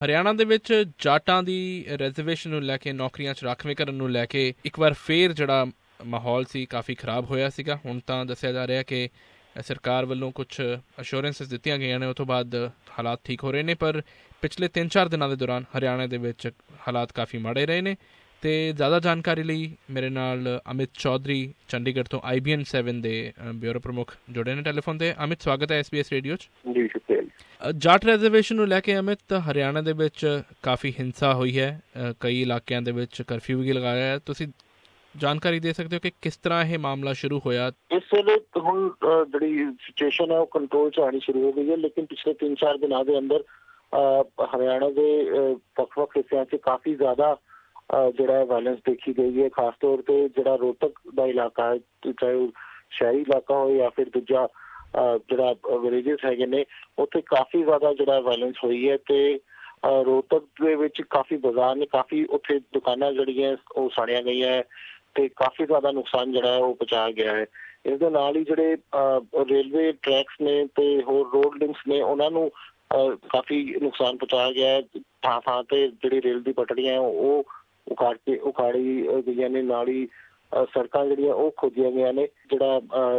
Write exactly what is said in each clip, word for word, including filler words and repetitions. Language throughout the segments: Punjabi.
ਹਰਿਆਣਾ ਦੇ ਵਿੱਚ ਜਾਟਾਂ ਦੀ ਰਿਜ਼ਰਵੇਸ਼ਨ ਨੂੰ ਲੈ ਕੇ, ਨੌਕਰੀਆਂ 'ਚ ਰਾਖਵੇਂਕਰਨ ਨੂੰ ਲੈ ਕੇ ਇੱਕ ਵਾਰ ਫੇਰ ਜਿਹੜਾ ਮਾਹੌਲ ਸੀ ਕਾਫੀ ਖਰਾਬ ਹੋਇਆ ਸੀਗਾ। ਹੁਣ ਤਾਂ ਦੱਸਿਆ ਜਾ ਰਿਹਾ ਕਿ ਸਰਕਾਰ ਵੱਲੋਂ ਕੁਛ ਅਸ਼ੋਰੈਂਸਿਸ ਦਿੱਤੀਆਂ ਗਈਆਂ ਨੇ, ਉਹ ਤੋਂ ਬਾਅਦ ਹਾਲਾਤ ਠੀਕ ਹੋ ਰਹੇ ਨੇ। ਪਰ ਪਿਛਲੇ ਤਿੰਨ ਚਾਰ ਦਿਨਾਂ ਦੇ ਦੌਰਾਨ ਹਰਿਆਣਾ ਦੇ ਵਿੱਚ ਹਾਲਾਤ ਕਾਫੀ ਮਾੜੇ ਰਹੇ ਨੇ। ਅਤੇ ਜ਼ਿਆਦਾ ਜਾਣਕਾਰੀ ਲਈ ਮੇਰੇ ਨਾਲ ਅਮਿਤ ਚੌਧਰੀ ਚੰਡੀਗੜ੍ਹ ਤੋਂ ਆਈ ਬੀ ਐਨ ਸੈਵਨ ਦੇ ਬਿਊਰੋ ਪ੍ਰਮੁੱਖ ਜੁੜੇ ਨੇ ਟੈਲੀਫੋਨ 'ਤੇ। ਅਮਿਤ, ਸਵਾਗਤ ਹੈ ਐਸ ਬੀ ਐਸ ਰੇਡੀਓ 'ਚ। ਜੀ ਸ਼ੁਕਰੀਆ। ਜਾਟ ਰਿਜ਼ਰਵੇਸ਼ਨ ਨੂੰ ਲੈ ਕੇ ਅਮਿਤ, ਹਰਿਆਣਾ ਦੇ ਵਿੱਚ ਕਾਫੀ ਹਿੰਸਾ ਹੋਈ ਹੈ, ਕਈ ਇਲਾਕਿਆਂ ਦੇ ਵਿੱਚ ਕਰਫਿਊ ਵੀ ਲਗਾਇਆ ਹੈ। ਤੁਸੀਂ ਜਾਣਕਾਰੀ ਦੇ ਸਕਦੇ ਹੋ ਕਿ ਕਿਸ ਤਰ੍ਹਾਂ ਇਹ ਮਾਮਲਾ ਸ਼ੁਰੂ ਹੋਇਆ? ਇਸ ਵੇਲੇ ਹੁਣ ਜਿਹੜੀ ਸਿਚੁਏਸ਼ਨ ਹੈ ਉਹ ਕੰਟਰੋਲ 'ਚ ਆਉਣੀ ਸ਼ੁਰੂ ਹੋ ਗਈ ਹੈ, ਲੇਕਿਨ ਪਿਛਲੇ ਤਿੰਨ ਚਾਰ ਦਿਨਾਂ ਦੇ ਅੰਦਰ ਹਰਿਆਣਾ ਦੇ ਵੱਖ ਵੱਖ ਹਿੱਸਿਆਂ 'ਚ ਕਾਫੀ ਜ਼ਿਆਦਾ ਜਿਹੜਾ ਵਾਇਲੈਂਸ ਦੇਖੀ ਗਈ ਹੈ। ਖਾਸ ਤੌਰ 'ਤੇ ਜਿਹੜਾ ਰੋਹਤਕ ਦਾ ਇਲਾਕਾ ਹੈ, ਚਾਹੇ ਉਹ ਸ਼ਹਿਰੀ ਇਲਾਕਾ ਹੋਵੇ ਜਾਂ ਫਿਰ ਦੂਜਾ ਜਿਹੜਾ ਵਿਲੇਜਸ ਹੈਗੇ ਨੇ, ਉੱਥੇ ਕਾਫੀ ਜ਼ਿਆਦਾ ਜਿਹੜਾ ਵਾਇਲੈਂਸ ਹੋਈ ਹੈ। ਤੇ ਰੋਹਤਕ ਦੇ ਵਿੱਚ ਕਾਫੀ ਬਾਜ਼ਾਰ ਨੇ, ਕਾਫੀ ਉੱਥੇ ਦੁਕਾਨਾਂ ਜਿਹੜੀਆਂ ਉਹ ਸਾੜੀਆਂ ਗਈਆਂ ਹੈ ਤੇ ਕਾਫੀ ਜ਼ਿਆਦਾ ਨੁਕਸਾਨ ਜਿਹੜਾ ਹੈ ਉਹ ਪਹੁੰਚਾਇਆ ਗਿਆ ਹੈ। ਇਸ ਦੇ ਨਾਲ ਹੀ ਜਿਹੜੇ ਰੇਲਵੇ ਟਰੈਕਸ ਨੇ ਤੇ ਹੋਰ ਰੋਡ ਲਿੰਕਸ ਨੇ, ਉਹਨਾਂ ਨੂੰ ਕਾਫੀ ਨੁਕਸਾਨ ਪਹੁੰਚਾਇਆ ਗਿਆ ਹੈ। ਥਾਂ ਥਾਂ ਤੇ ਜਿਹੜੀ ਰੇਲ ਦੀ ਪਟੜੀਆਂ ਉਹ ਉਖਾੜ ਕੇ ਉਖਾੜੀ ਗਈਆਂ ਨੇ, ਨਾਲ ਹੀ ਸੜਕਾਂ ਜਿਹੜੀਆਂ ਉਹ ਖੋਦੀਆਂ ਗਈਆਂ ਨੇ। ਜਿਹੜਾ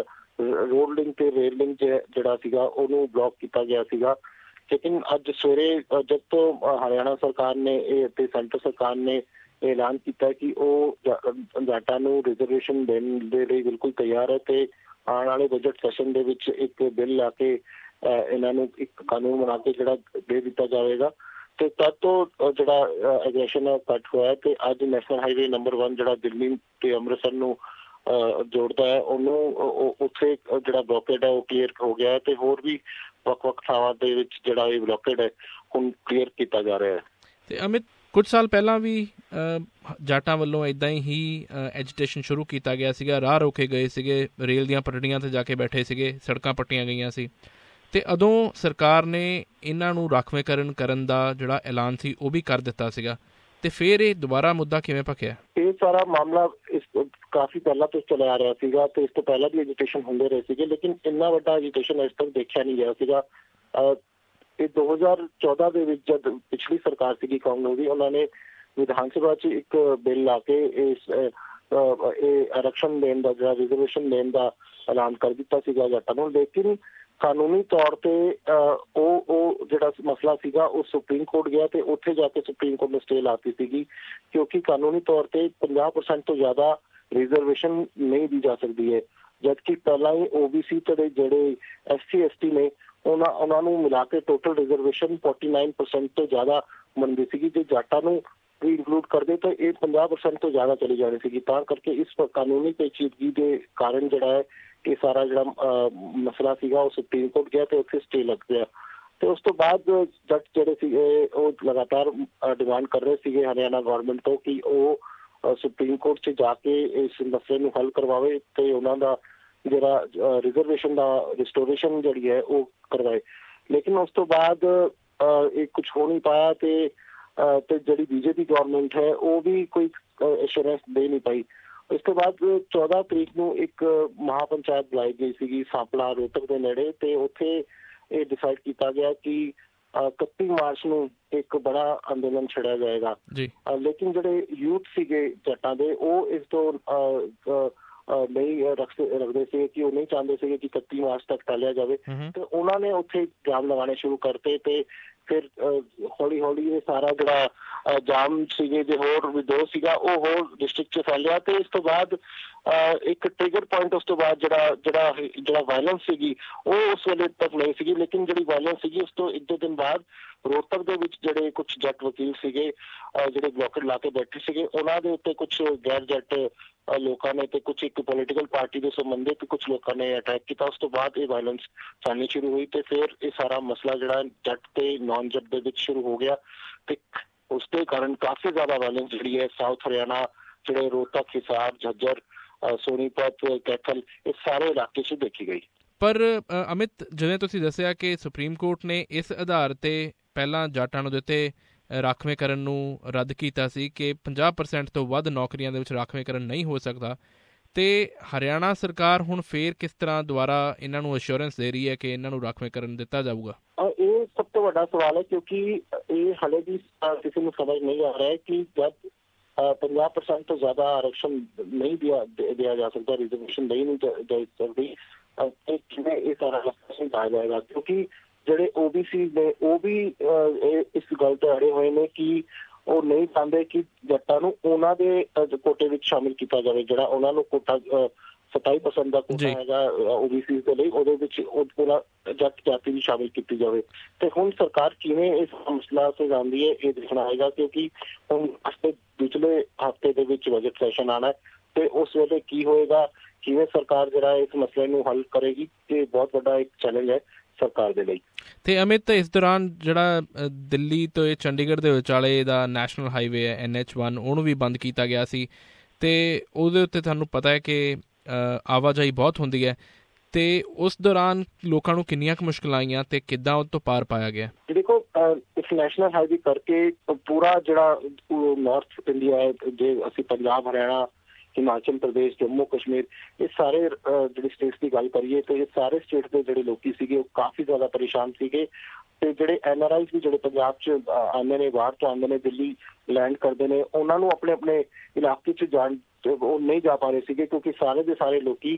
ਰੋਡ ਲਿੰਕ ਤੇ ਰੇਲ ਲਿੰਕ ਜਿਹੜਾ ਸੀਗਾ ਉਹਨੂੰ ਬਲੌਕ ਕੀਤਾ ਗਿਆ ਸੀਗਾ। ਲੇਕਿਨ ਅੱਜ ਸਵੇਰੇ ਜਦ ਤੋਂ ਹਰਿਆਣਾ ਸਰਕਾਰ ਨੇ ਇਹ ਅਤੇ ਸੈਂਟਰ ਸਰਕਾਰ ਨੇ ਐਲਾਨ ਕੀਤਾ ਕਿ ਉਹ ਜਾਟਾਂ ਨੂੰ ਰਿਜ਼ਰਵੇਸ਼ਨ ਦੇਣ ਦੇ ਲਈ ਬਿਲਕੁਲ ਤਿਆਰ ਹੈ ਤੇ ਆਉਣ ਵਾਲੇ ਬਜਟ ਸੈਸ਼ਨ ਦੇ ਵਿੱਚ ਇੱਕ ਬਿੱਲ ਲਾ ਕੇ ਇਹਨਾਂ ਨੂੰ ਇੱਕ ਕਾਨੂੰਨ ਬਣਾ ਕੇ ਜਿਹੜਾ ਦੇ ਦਿੱਤਾ ਜਾਵੇਗਾ। ਤੇ ਤਦ ਤੋਂ ਜਿਹੜਾ ਐਗਰੈਸ਼ਨ ਹੈ ਘੱਟ ਹੋਇਆ ਤੇ ਅੱਜ ਨੈਸ਼ਨਲ ਹਾਈਵੇ ਨੰਬਰ ਵਨ ਜਿਹੜਾ ਦਿੱਲੀ ਤੇ ਅੰਮ੍ਰਿਤਸਰ ਨੂੰ ਜੋੜਦਾ ਹੈ, ਉਹਨੂੰ ਉੱਥੇ ਜਿਹੜਾ ਬਲੋਕੇਡ ਹੈ ਉਹ ਕਲੀਅਰ ਹੋ ਗਿਆ ਹੈ ਤੇ ਹੋਰ ਵੀ ਵੱਖ ਵੱਖ ਥਾਵਾਂ ਦੇ ਵਿੱਚ ਜਿਹੜਾ ਇਹ ਬਲੋਕੇਡ ਹੈ ਹੁਣ ਕਲੀਅਰ ਕੀਤਾ ਜਾ ਰਿਹਾ ਹੈ। ਤੇ ਅਮਿਤ, ਕੁਝ ਸਾਲ ਪਹਿਲਾਂ ਵੀ ਜਾਟਾਂ ਵੱਲੋਂ ਇੱਦਾਂ ਹੀ ਐਜੀਟੇਸ਼ਨ ਸ਼ੁਰੂ ਕੀਤਾ ਗਿਆ ਸੀਗਾ, ਰਾਹ ਰੋਕੇ ਗਏ ਸੀਗੇ, ਰੇਲ ਦੀਆਂ ਪਟੜੀਆਂ 'ਤੇ ਜਾ ਕੇ ਬੈਠੇ ਸੀਗੇ, ਸੜਕਾਂ ਪੱਟੀਆਂ ਗਈਆਂ ਸੀ ਤੇ ਉਦੋਂ ਸਰਕਾਰ ਨੇ ਇਹਨਾਂ ਨੂੰ ਰਾਖਵੇਂਕਰਨ ਕਰਨ ਦਾ ਜਿਹੜਾ ਐਲਾਨ ਸੀ ਉਹ ਵੀ ਕਰ ਦਿੱਤਾ ਸੀਗਾ। ਤੇ ਫਿਰ ਇਹ ਦੁਬਾਰਾ ਮੁੱਦਾ ਕਿਵੇਂ ਭਖਿਆ? ਇਹ ਸਾਰਾ ਮਾਮਲਾ ਇਸ ਕਾਫੀ ਪਹਿਲਾਂ ਤੋਂ ਚੱਲਿਆ ਆ ਰਿਹਾ ਸੀਗਾ ਤੇ ਇਸ ਤੋਂ ਪਹਿਲਾਂ ਵੀ ਐਜੀਟੇਸ਼ਨ ਹੁੰਦੇ ਰਹੇ ਸੀਗੇ, ਲੇਕਿਨ ਇੰਨਾ ਵੱਡਾ ਐਜੀਟੇਸ਼ਨ ਅਜੇ ਤੱਕ ਦੇਖਿਆ ਨਹੀਂ ਗਿਆ ਸੀਗਾ। ਇਹ ਦੋ ਹਜ਼ਾਰ ਚੌਦਾਂ ਦੇ ਵਿੱਚ ਜਦ ਪਿਛਲੀ ਸਰਕਾਰ ਸੀਗੀ ਕਾਂਗਰਸ ਦੀ, ਉਹਨਾਂ ਨੇ ਵਿਧਾਨ ਸਭਾ 'ਚ ਇੱਕ ਬਿੱਲ ਲਾ ਕੇ ਇਸ ਇਹ ਆਰਕਸ਼ਣ ਦੇਣ ਦਾ, ਜਿਹੜਾ ਰਿਜ਼ਰਵੇਸ਼ਨ ਦੇਣ ਦਾ ਐਲਾਨ ਕਰ ਦਿੱਤਾ ਸੀਗਾ ਜਾਟਾਂ ਨੂੰ। ਲੇਕਿਨ ਕਾਨੂੰਨੀ ਤੌਰ ਤੇ ਉਹ ਉਹ ਜਿਹੜਾ ਮਸਲਾ ਸੀਗਾ ਉਹ ਸੁਪਰੀਮ ਕੋਰਟ ਗਿਆ ਤੇ ਉੱਥੇ ਜਾ ਕੇ ਸੁਪਰੀਮ ਕੋਰਟ ਨੇ ਸਟੇ ਲਾਤੀ ਸੀਗੀ, ਕਿਉਂਕਿ ਕਾਨੂੰਨੀ ਤੌਰ ਤੇ ਪੰਜਾਹ ਪਰਸੈਂਟ ਤੋਂ ਜ਼ਿਆਦਾ ਰਿਜ਼ਰਵੇਸ਼ਨ ਨਹੀਂ ਦੀ ਜਾ ਸਕਦੀ ਹੈ। ਜਦਕਿ ਪਹਿਲਾਂ ਹੀ ਓ ਬੀ ਸੀ ਤੇ ਜਿਹੜੇ ਐਸ ਸੀ ਐਸ ਟੀ ਨੇ ਉਹਨਾਂ ਉਹਨਾਂ ਨੂੰ ਮਿਲਾ ਕੇ total reservation forty nine percent ਤੋਂ ਜ਼ਿਆਦਾ ਬਣਦੀ ਸੀਗੀ। ਜੇ ਜਾਟਾਂ ਨੂੰ ਵੀ ਇਨਕਲੂਡ ਕਰਦੇ ਤਾਂ ਇਹ ਪੰਜਾਹ ਪਰਸੈਂਟ ਤੋਂ ਜ਼ਿਆਦਾ ਚਲੀ ਜਾਣੀ ਸੀਗੀ। ਤਾਂ ਕਰਕੇ ਇਸ ਕਾਨੂੰਨੀ ਪੇਚੀਦਗੀ ਦੇ ਕਾਰਨ ਜਿਹੜਾ ਹੈ ਇਹ ਸਾਰਾ ਜਿਹੜਾ ਮਸਲਾ ਸੀਗਾ ਉਹ ਸੁਪਰੀਮ ਕੋਰਟ ਗਿਆ ਤੇ ਉੱਥੇ ਸਟੇ ਲੱਗ ਗਿਆ। ਤੇ ਉਸ ਤੋਂ ਬਾਅਦ ਜੱਜ ਜਿਹੜੇ ਸੀਗੇ ਉਹ ਲਗਾਤਾਰ ਡਿਮਾਂਡ ਕਰ ਰਹੇ ਸੀਗੇ ਹਰਿਆਣਾ ਗੌਰਮੈਂਟ ਤੋਂ ਕਿ ਉਹ ਸੁਪਰੀਮ ਕੋਰਟ 'ਚ ਜਾ ਕੇ ਇਸ ਮਸਲੇ ਨੂੰ ਹੱਲ ਕਰਵਾਵੇ ਤੇ ਉਹਨਾਂ ਦਾ ਜਿਹੜਾ ਰਿਜ਼ਰਵੇਸ਼ਨ ਦਾ ਰਿਸਟੋਰੇਸ਼ਨ ਜਿਹੜੀ ਹੈ ਉਹ ਕਰਵਾਏ। ਲੇਕਿਨ ਉਸ ਤੋਂ ਬਾਅਦ ਇਹ ਕੁਛ ਹੋ ਨਹੀਂ ਪਾਇਆ ਤੇ ਤੇ ਜਿਹੜੀ ਬੀਜੇਪੀ ਗੌਰਮੈਂਟ ਹੈ ਉਹ ਵੀ ਕੋਈ ਐਸ਼ੋਰੈਂਸ ਦੇ ਨਹੀਂ ਪਾਈ। ਇਸ ਤੋਂ ਬਾਅਦ ਚੌਦਾਂ ਤਰੀਕ ਨੂੰ ਇੱਕ ਮਹਾਪੰਚਾਇਤ ਬੁਲਾਈ ਗਈ ਸੀਗੀ ਸਾਂਪਲਾ ਰੋਹਤਕ ਦੇ ਨੇੜੇ, ਤੇ ਉੱਥੇ ਇਹ ਡਿਸਾਈਡ ਕੀਤਾ ਗਿਆ ਕਿ ਇਕੱਤੀ ਮਾਰਚ ਨੂੰ ਇੱਕ ਬੜਾ ਅੰਦੋਲਨ ਛੇੜਿਆ ਜਾਏਗਾ। ਲੇਕਿਨ ਜਿਹੜੇ ਯੂਥ ਸੀਗੇ ਜੱਟਾਂ ਦੇ ਉਹ ਇਸ ਤੋਂ ਨਹੀਂ ਰੱਖ ਰੱਖਦੇ ਸੀਗੇ ਕਿ ਉਹ ਨਹੀਂ ਚਾਹੁੰਦੇ ਸੀਗੇ ਕਿ ਇਕੱਤੀ ਮਾਰਚ ਤੱਕ ਟਾਲਿਆ ਜਾਵੇ ਤੇ ਉਹਨਾਂ ਨੇ ਉੱਥੇ ਜਾਮ ਲਗਾਉਣੇ ਸ਼ੁਰੂ ਕਰਤੇ ਤੇ ਫਿਰ ਹੌਲੀ ਹੌਲੀ ਇਹ ਸਾਰਾ ਜਿਹੜਾ ਜਾਮ ਸੀਗੇ ਜੇ ਹੋਰ ਵਿਦਰੋਹ ਸੀਗਾ ਉਹ ਹੋਰ ਡਿਸਟ੍ਰਿਕਟ 'ਚ ਫੈਲਿਆ। ਤੇ ਇਸ ਤੋਂ ਬਾਅਦ ਇੱਕ ਟ੍ਰਿਗਰ ਪੁਆਇੰਟ ਉਸ ਤੋਂ ਬਾਅਦ ਜਿਹੜਾ ਜਿਹੜਾ ਜਿਹੜਾ ਵਾਇਲੈਂਸ ਸੀਗੀ ਉਹ ਉਸ ਵੇਲੇ ਤੱਕ ਨਹੀਂ ਸੀਗੀ, ਲੇਕਿਨ ਜਿਹੜੀ ਵਾਇਲੈਂਸ ਸੀਗੀ ਉਸ ਤੋਂ ਇੱਕ ਦੋ ਦਿਨ ਬਾਅਦ ਰੋਹਤਕ ਦੇ ਵਿੱਚ ਜਿਹੜੇ ਕੁਛ ਜੱਟ ਵਕੀਲ ਸੀਗੇ ਜਿਹੜੇ ਬਲੋਕੇਡ ਲਾ ਕੇ ਬੈਠੇ ਸੀਗੇ, ਉਹਨਾਂ ਦੇ ਉੱਤੇ ਕੁਛ ਗੈਰ ਜੱਟ ਲੋਕਾਂ ਨੇ ਤੇ ਕੁਛ ਇੱਕ ਪੋਲੀਟੀਕਲ ਪਾਰਟੀ ਦੇ ਸੰਬੰਧਿਤ ਕੁਛ ਲੋਕਾਂ ਨੇ ਅਟੈਕ ਕੀਤਾ। ਉਸ ਤੋਂ ਬਾਅਦ ਇਹ ਵਾਇਲੈਂਸ ਚੱਲਣੀ ਸ਼ੁਰੂ ਹੋਈ ਤੇ ਫਿਰ ਇਹ ਸਾਰਾ ਮਸਲਾ ਜਿਹੜਾ ਜੱਟ ਤੇ ਨਾਨ ਜੱਟ ਦੇ ਵਿੱਚ ਸ਼ੁਰੂ ਹੋ ਗਿਆ ਤੇ ਉਸ ਦੇ ਕਾਰਨ ਕਾਫੀ ਜ਼ਿਆਦਾ ਵਾਇਲੈਂਸ ਜਿਹੜੀ ਹੈ ਸਾਊਥ ਹਰਿਆਣਾ, ਜਿਹੜੇ ਰੋਹਤਕ, ਹਿਸਾਰ, ਝੱਜਰ, ਸੋਨੀਪਤ, ਕੈਥਲ, ਇਹ ਸਾਰੇ ਇਲਾਕੇ 'ਚ ਦੇਖੀ ਗਈ। ਪਰ ਅਮਿਤ, ਜਿਵੇਂ ਤੁਸੀਂ ਦੱਸਿਆ ਕਿ ਸੁਪਰੀਮ ਕੋਰਟ ਨੇ ਇਸ ਆਧਾਰ ਤੇ ਪਹਿਲਾਂ ਜਾਟਾਂ ਨੂੰ ਦਿੱਤੇ ਰਾਖਵੇਂਕਰਨ ਨੂੰ ਰੱਦ ਕੀਤਾ ਸੀ ਕਿ ਪੰਜਾਹ ਪਰਸੈਂਟ ਤੋਂ ਵੱਧ ਨੌਕਰੀਆਂ ਦੇ ਵਿੱਚ ਰਾਖਵੇਂਕਰਨ ਨਹੀਂ ਹੋ ਸਕਦਾ, ਤੇ ਹਰਿਆਣਾ ਸਰਕਾਰ ਹੁਣ ਫੇਰ ਕਿਸ ਤਰ੍ਹਾਂ ਦੁਬਾਰਾ ਇਹਨਾਂ ਨੂੰ ਅਸ਼ੋਰੈਂਸ ਦੇ ਰਹੀ ਹੈ ਕਿ ਇਹਨਾਂ ਨੂੰ ਰਾਖਵੇਂਕਰਨ ਦਿੱਤਾ ਜਾਊਗਾ? ਇਹ ਸਭ ਤੋਂ ਵੱਡਾ ਸਵਾਲ ਹੈ, ਕਿਉਂਕਿ ਇਹ ਹਲੇ ਵੀ ਕਿਸੇ ਨੂੰ ਸਮਝ ਨਹੀਂ ਆ ਰਿਹਾ ਹੈ ਕਿ ਜਦ ਪੰਜਾਹ ਪਰਸੈਂਟ ਤੋਂ ਜ਼ਿਆਦਾ ਆਰਕਸ਼ਣ ਨਹੀਂ ਦਿਆ ਦਿਆ ਜਾ ਸਕਦਾ, ਰਿਜ਼ਰਵੇਸ਼ਨ ਨਹੀਂ ਨਹੀਂ ਦੇ ਸਕਦੀ, ਕਿਵੇਂ ਇਹ ਸਾਰਾ ਸਮਝਾਇਆ ਜਾਏਗਾ? ਕਿਉਂਕਿ ਜਿਹੜੇ ਓ ਬੀ ਸੀ ਨੇ ਉਹ ਵੀ ਇਸ ਗੱਲ ਤੇ ਅੜੇ ਹੋਏ ਨੇ ਕਿ ਉਹ ਨਹੀਂ ਚਾਹੁੰਦੇ ਕਿ ਜੱਟਾਂ ਨੂੰ ਉਹਨਾਂ ਦੇ ਕੋਟੇ ਵਿੱਚ ਸ਼ਾਮਿਲ ਕੀਤਾ ਜਾਵੇ। ਜਿਹੜਾ ਉਹਨਾਂ ਨੂੰ ਕੋਟਾ ਸਤਾਈ ਪਰਸੈਂਟ ਦਾ ਕੋਟਾ ਹੈਗਾ ਓ ਬੀ ਸੀ ਦੇ ਲਈ, ਉਹਦੇ ਵਿੱਚ ਉਹ ਪੂਰਾ ਜੱਟ ਜਾਤੀ ਵੀ ਸ਼ਾਮਿਲ ਕੀਤੀ ਜਾਵੇ। ਤੇ ਹੁਣ ਸਰਕਾਰ ਕਿਵੇਂ ਇਸ ਮਸਲਾ ਸੁਲਝਾਉਂਦੀ ਹੈ ਇਹ ਦੇਖਣਾ ਹੈਗਾ, ਕਿਉਂਕਿ ਹੁਣ ਅਸਤੇ ਪਿਛਲੇ ਹਫ਼ਤੇ ਦੇ ਵਿੱਚ ਬਜਟ ਸੈਸ਼ਨ ਆਉਣਾ ਤੇ ਉਸ ਵੇਲੇ ਕੀ ਹੋਏਗਾ, ਕਿਵੇਂ ਸਰਕਾਰ ਜਿਹੜਾ ਇਸ ਮਸਲੇ ਨੂੰ ਹੱਲ ਕਰੇਗੀ, ਤੇ ਬਹੁਤ ਵੱਡਾ ਇੱਕ ਚੈਲੰਜ ਹੈ ਸਰਕਾਰ ਦੇ ਲਈ। ਤੇ ਅਮਿਤ, ਇਸ ਦੌਰਾਨ ਜਿਹੜਾ ਦਿੱਲੀ ਤੋਂ ਚੰਡੀਗੜ੍ਹ ਦੇ ਵਿਚਾਲੇ ਦਾ ਨੈਸ਼ਨਲ ਹਾਈਵੇ ਹੈ ਐਨ ਐਚ ਵਨ, ਉਹਨੂੰ ਵੀ ਬੰਦ ਕੀਤਾ ਗਿਆ ਸੀ ਤੇ ਉਹਦੇ ਉੱਤੇ ਤੁਹਾਨੂੰ ਪਤਾ ਹੈ ਕਿ ਆਵਾਜਾਈ ਬਹੁਤ ਹੁੰਦੀ ਹੈ, ਤੇ ਉਸ ਦੌਰਾਨ ਲੋਕਾਂ ਨੂੰ ਕਿੰਨੀਆਂ ਕੁ ਮੁਸ਼ਕਿਲਾਂ ਆਈਆਂ ਤੇ ਕਿੱਦਾਂ ਉਹ ਤੋਂ ਪਾਰ ਪਾਇਆ ਗਿਆ? ਦੇਖੋ, ਇਸ ਨੈਸ਼ਨਲ ਹਾਈਵੇ ਕਰਕੇ ਪੂਰਾ ਜਿਹੜਾ ਨਾਰਥ ਇੰਡੀਆ ਹੈ, ਜੇ ਅਸੀਂ ਪੰਜਾਬ, ਹਰਿਆਣਾ, ਹਿਮਾਚਲ ਪ੍ਰਦੇਸ਼, ਜੰਮੂ ਕਸ਼ਮੀਰ, ਇਹ ਸਾਰੇ ਜਿਹੜੇ ਸਟੇਟਸ ਦੀ ਗੱਲ ਕਰੀਏ ਤੇ ਇਹ ਸਾਰੇ ਸਟੇਟ ਦੇ ਜਿਹੜੇ ਲੋਕੀ ਸੀਗੇ ਉਹ ਕਾਫੀ ਜ਼ਿਆਦਾ ਪਰੇਸ਼ਾਨ ਸੀਗੇ। ਤੇ ਜਿਹੜੇ ਐਨ ਆਰ ਆਈਜ਼ ਵੀ ਜਿਹੜੇ ਪੰਜਾਬ 'ਚ ਆਉਂਦੇ ਨੇ, ਬਾਹਰ ਤੋਂ ਆਉਂਦੇ ਨੇ, ਦਿੱਲੀ ਲੈਂਡ ਕਰਦੇ ਨੇ, ਉਹਨਾਂ ਨੂੰ ਆਪਣੇ ਆਪਣੇ ਇਲਾਕੇ 'ਚ ਜਾਣ ਉਹ ਨਹੀਂ ਜਾ ਪਾ ਰਹੇ ਸੀਗੇ, ਕਿਉਂਕਿ ਸਾਰੇ ਦੇ ਸਾਰੇ ਲੋਕੀ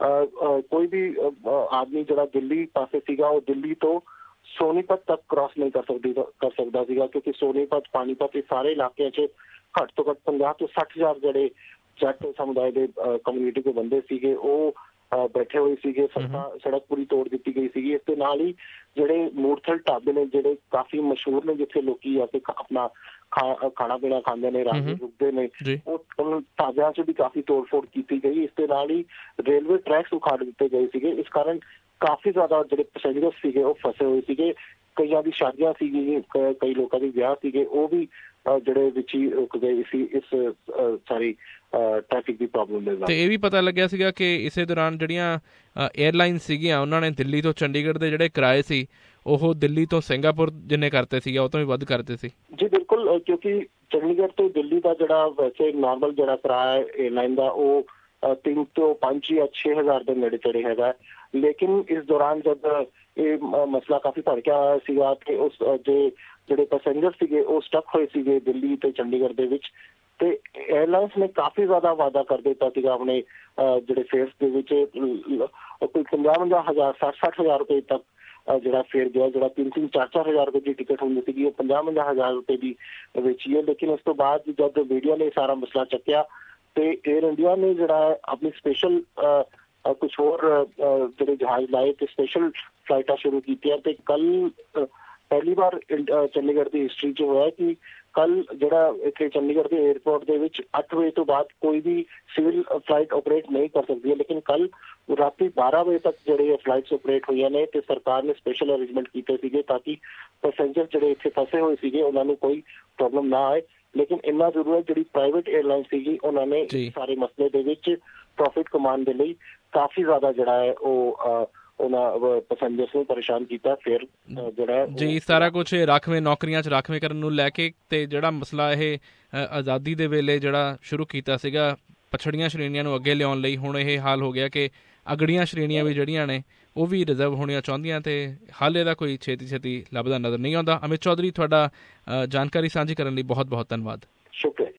ਕੋਈ ਵੀ ਆਦਮੀ ਜਿਹੜਾ ਦਿੱਲੀ ਪਾਸੇ ਸੀਗਾ ਉਹ ਦਿੱਲੀ ਤੋਂ ਸੋਨੀਪਤ ਤੱਕ ਕ੍ਰਾਸ ਨਹੀਂ ਕਰ ਸਕਦੀ ਕਰ ਸਕਦਾ ਸੀਗਾ, ਕਿਉਂਕਿ ਸੋਨੀਪਤ, ਪਾਣੀਪਤ, ਇਹ ਸਾਰੇ ਇਲਾਕਿਆਂ 'ਚ ਘੱਟ ਤੋਂ ਘੱਟ ਪੰਜਾਹ ਤੋਂ ਸੱਠ ਹਜ਼ਾਰ ਜਿਹੜੇ ਜੱਟ ਸਮੁਦਾਇ ਦੇ ਕਮਿਊਨਿਟੀ ਦੇ ਬੰਦੇ ਸੀਗੇ ਉਹ ਬੈਠੇ ਹੋਏ ਸੀਗੇ। ਸੜਕਾਂ ਸੜਕ ਪੂਰੀ ਤੋੜ ਦਿੱਤੀ ਗਈ ਸੀਗੀ। ਇਸ ਦੇ ਨਾਲ ਹੀ ਜਿਹੜੇ ਮੂਰਥਲ ਢਾਬੇ ਨੇ, ਜਿਹੜੇ ਕਾਫੀ ਮਸ਼ਹੂਰ ਨੇ, ਜਿੱਥੇ ਲੋਕੀ ਆ ਕੇ ਆਪਣਾ ਖਾਣਾ ਪੀਣਾ ਖਾਂਦੇ ਨੇ, ਰਾਤ ਨੂੰ ਰੁਕਦੇ ਨੇ, ਉਹ ਢਾਬਿਆਂ 'ਚ ਵੀ ਕਾਫੀ ਤੋੜ ਫੋੜ ਕੀਤੀ ਗਈ। ਇਸ ਦੇ ਨਾਲ ਹੀ ਰੇਲਵੇ ਟਰੈਕਸ ਉਖਾੜ ਦਿੱਤੇ ਗਏ ਸੀਗੇ। ਇਸ ਕਾਰਨ ਕਾਫੀ ਜ਼ਿਆਦਾ ਜਿਹੜੇ ਪੈਸੇਂਜਰ ਸੀਗੇ ਉਹ ਫਸੇ ਹੋਏ ਸੀਗੇ। ਕਈਆਂ ਦੀ ਸ਼ਾਦੀਆਂ ਸੀਗੀ, ਕਈ ਲੋਕਾਂ ਦੇ ਵਿਆਹ ਸੀਗੇ, ਉਹ ਵੀ ਜਿਹੜੇ ਵਿੱਚ ਹੀ ਰੁਕ ਗਏ ਸੀ ਇਸ ਸਾਰੀ ਟ੍ਰੈਫਿਕ ਦੀ ਪ੍ਰੋਬਲਮ ਦੇ ਨਾਲ। ਤੇ ਇਹ ਵੀ ਪਤਾ ਲੱਗਿਆ ਸੀਗਾ ਕਿ ਇਸੇ ਦੌਰਾਨ ਜਿਹੜੀਆਂ ਏਅਰਲਾਈਨ ਸੀਗੀਆਂ ਉਹਨਾਂ ਨੇ ਦਿੱਲੀ ਤੋਂ ਚੰਡੀਗੜ੍ਹ ਦੇ ਜਿਹੜੇ ਕਿਰਾਏ ਸੀ ਉਹ ਦਿੱਲੀ ਤੋਂ ਸਿੰਗਾਪੁਰ ਜਿੰਨੇ ਕਰਤੇ ਸੀਗੇ ਉਹ ਤੋਂ ਵੀ ਵੱਧ ਕਰਤੇ ਸੀ। ਜੀ ਬਿਲਕੁਲ, ਕਿਉਂਕਿ ਚੰਡੀਗੜ੍ਹ ਤੋਂ ਦਿੱਲੀ ਦਾ ਜਿਹੜਾ ਵੈਸੇ ਨਾਰਮਲ ਜਿਹੜਾ ਕਿਰਾਇਆ ਏਅਰਲਾਈਨ ਦਾ ਉਹ ਤਿੰਨ ਤੋਂ ਪੰਜ ਜਾਂ ਛੇ ਹਜ਼ਾਰ ਦੇ ਨੇੜੇ ਤੇੜੇ ਹੈਗਾ। ਲੇਕਿਨ ਇਸ ਦੌਰਾਨ ਜਦ ਇਹ ਮਸਲਾ ਕਾਫੀ ਭੜਕਿਆ ਹੋਇਆ ਸੀਗਾ ਤੇ ਉਸ ਦੇ ਜਿਹੜੇ ਪੈਸੇਂਜਰ ਸੀਗੇ ਉਹ ਸਟਕ ਹੋਏ ਸੀਗੇ ਦਿੱਲੀ ਤੇ ਚੰਡੀਗੜ੍ਹ ਦੇ ਵਿੱਚ, ਤੇ ਏਅਰਲਾਈਨਸ ਨੇ ਕਾਫੀ ਜ਼ਿਆਦਾ ਵਾਅਦਾ ਕਰ ਦਿੱਤਾ ਸੀਗਾ ਆਪਣੇ ਜਿਹੜੇ ਫੇਅਰਸ ਦੇ ਵਿੱਚ, ਕੋਈ ਪੰਜਾਹ ਪੰਜਾਹ ਹਜ਼ਾਰ ਸੱਠ ਸੱਠ ਹਜ਼ਾਰ ਰੁਪਏ ਤੱਕ ਜਿਹੜਾ ਫੇਅਰ ਗਿਆ, ਜਿਹੜਾ ਤਿੰਨ ਤਿੰਨ ਚਾਰ ਚਾਰ ਹਜ਼ਾਰ ਰੁਪਏ ਦੀ ਟਿਕਟ ਹੁੰਦੀ ਸੀਗੀ ਉਹ ਪੰਜਾਹ ਪੰਜਾਹ ਹਜ਼ਾਰ ਰੁਪਏ ਦੀ ਵੇਚੀ ਹੈ। ਲੇਕਿਨ ਉਸ ਤੋਂ ਬਾਅਦ ਜਦ ਮੀਡੀਆ ਨੇ ਸਾਰਾ ਮਸਲਾ ਚੱਕਿਆ ਤੇ ਏਅਰ ਇੰਡੀਆ ਨੇ ਜਿਹੜਾ ਆਪਣੀ ਸਪੈਸ਼ਲ ਕੁਛ ਹੋਰ ਜਿਹੜੇ ਜਹਾਜ਼ ਲਾਏ ਤੇ ਸਪੈਸ਼ਲ ਫਲਾਈਟਾਂ ਸ਼ੁਰੂ ਕੀਤੀਆਂ। ਤੇ ਕੱਲ ਪਹਿਲੀ ਵਾਰ ਚੰਡੀਗੜ੍ਹ ਦੀ ਹਿਸਟਰੀ 'ਚ ਹੋਇਆ ਕਿ ਕੱਲ ਜਿਹੜਾ ਇੱਥੇ ਚੰਡੀਗੜ੍ਹ ਦੇ ਏਅਰਪੋਰਟ ਦੇ ਵਿੱਚ ਅੱਠ ਵਜੇ ਤੋਂ ਬਾਅਦ ਕੋਈ ਵੀ ਸਿਵਲ ਫਲਾਈਟ ਆਪਰੇਟ ਨਹੀਂ ਕਰ ਸਕਦੀ ਹੈ, ਲੇਕਿਨ ਕੱਲ ਰਾਤੀ ਬਾਰਾਂ ਵਜੇ ਤੱਕ ਜਿਹੜੇ ਫਲਾਈਟਸ ਆਪਰੇਟ ਹੋਈਆਂ ਨੇ ਤੇ ਸਰਕਾਰ ਨੇ ਸਪੈਸ਼ਲ ਅਰੇਂਜਮੈਂਟ ਕੀਤੇ ਸੀਗੇ ਤਾਂ ਕਿ ਪੈਸੇਂਜਰ ਜਿਹੜੇ ਇੱਥੇ ਫਸੇ ਹੋਏ ਸੀਗੇ ਉਹਨਾਂ ਨੂੰ ਕੋਈ ਪ੍ਰੋਬਲਮ ਨਾ ਆਏ। ਲੇਕਿਨ ਇੰਨਾ ਜ਼ਰੂਰ ਹੈ ਜਿਹੜੀ ਪ੍ਰਾਈਵੇਟ ਏਅਰਲਾਈਨ ਸੀਗੀ ਉਹਨਾਂ ਨੇ ਸਾਰੇ ਮਸਲੇ ਦੇ ਵਿੱਚ ਪ੍ਰੋਫਿਟ ਕਮਾਉਣ ਦੇ ਲਈ ਕਾਫੀ ਜ਼ਿਆਦਾ ਜਿਹੜਾ ਹੈ ਉਹ ਉਹਨਾਂ ਪੈਸੇਂਜਰਸ ਨੂੰ ਪਰੇਸ਼ਾਨ ਕੀਤਾ। ਫਿਰ ਜਿਹੜਾ ਜੀ ਸਾਰਾ ਕੁਛ ਰਾਖਵੇਂ ਨੌਕਰੀਆਂ 'ਚ ਰਾਖਵੇਂ ਕਰਨ ਨੂੰ ਲੈ ਕੇ ਤੇ ਜਿਹੜਾ ਮਸਲਾ ਇਹ ਆਜ਼ਾਦੀ ਦੇ ਵੇਲੇ ਜਿਹੜਾ ਸ਼ੁਰੂ ਕੀਤਾ ਸੀਗਾ ਪਛੜੀਆਂ ਸ਼੍ਰੇਣੀਆਂ ਨੂੰ ਅੱਗੇ ਲਿਆਉਣ ਲਈ, ਹੁਣ ਇਹ ਹਾਲ ਹੋ ਗਿਆ ਕਿ ਅਗੜੀਆਂ ਸ਼੍ਰੇਣੀਆਂ ਵੀ ਜਿਹੜੀਆਂ ਨੇ ਉਹ ਵੀ ਰਿਜ਼ਰਵ ਹੋਣੀਆਂ ਚਾਹੁੰਦੀਆਂ ਤੇ ਹਾਲੇ ਇਹਦਾ ਕੋਈ ਛੇਤੀ ਛੇਤੀ ਲੱਭਦਾ ਨਜ਼ਰ ਨਹੀਂ ਆਉਂਦਾ। ਅਮਿਤ ਚੌਧਰੀ, ਤੁਹਾਡਾ ਜਾਣਕਾਰੀ ਸਾਂਝੀ ਕਰਨ ਲਈ ਬਹੁਤ ਬਹੁਤ ਧੰਨਵਾਦ। ਸ਼ੁਕਰੀਆ।